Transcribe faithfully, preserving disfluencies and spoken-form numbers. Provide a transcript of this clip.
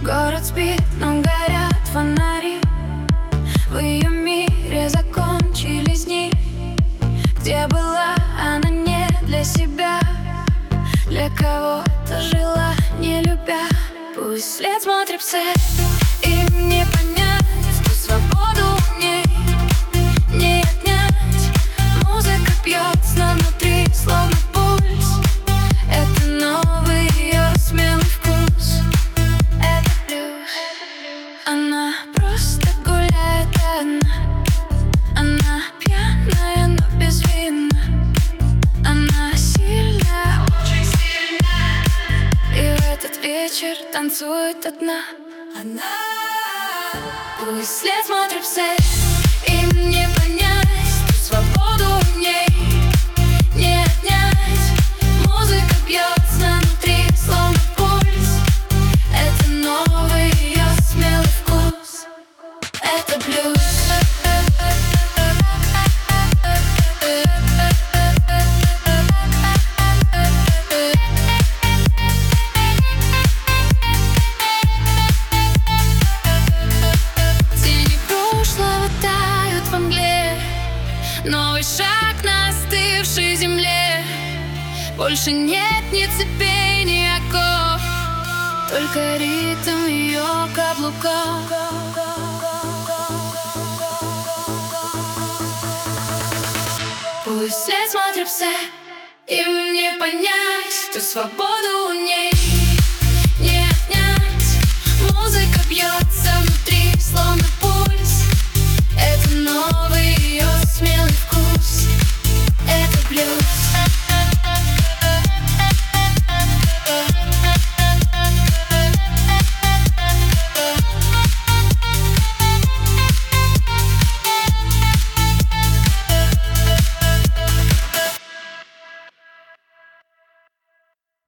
Город спит, но горят фонари. В ее мире закончились дни, где была она не для себя, для кого-то жила, не любя. Пусть след смотрит вслед, им не понять, что свободу в ней не отнять. Музыка бьется внутри, словно пульс. Это новый ее смелый вкус. Это блюз. Она просто гуляет одна. Она пьяная, но безвинна. Она сильная, очень сильная. И в этот вечер танцует одна. Она. Пусть след смотрит вслед, им не понять, что свободу в ней не отнять. Музыка бьется внутри, словно пульс. Это новый ее смелый вкус. Это блюз. Новый шаг на остывшей земле. Больше нет ни цепей, ни оков, только ритм ее каблуков. Пусть след смотрит вслед, им не понять, что свободу у ней